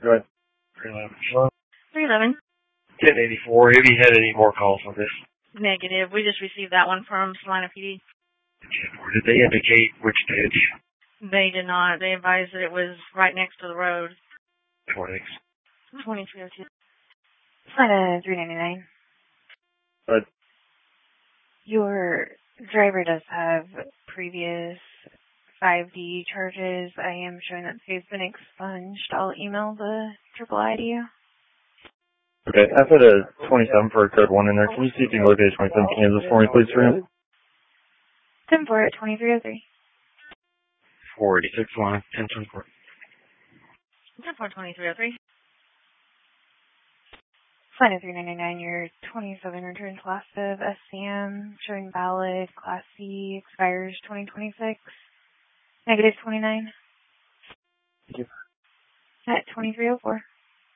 Go ahead. 311. 311. 1084. Have you had any more calls on this? Negative. We just received that one from Salina PD. Did they indicate which ditch? They did not. They advised that it was right next to the road. 2302. Salina 399. But Your driver does have previous 5D charges. I am showing that they've been expunged. I'll email the triple I to you. okay, I put a 27 for a code 1 in there. Can you see if you can locate 27 Kansas for me, please, for him? 10-4 at 2303. 486 line, 1024. 2303. Salina 399, your 27 return class of SCM, showing valid, Class C, expires 2026, negative 29. Thank you. At 2304.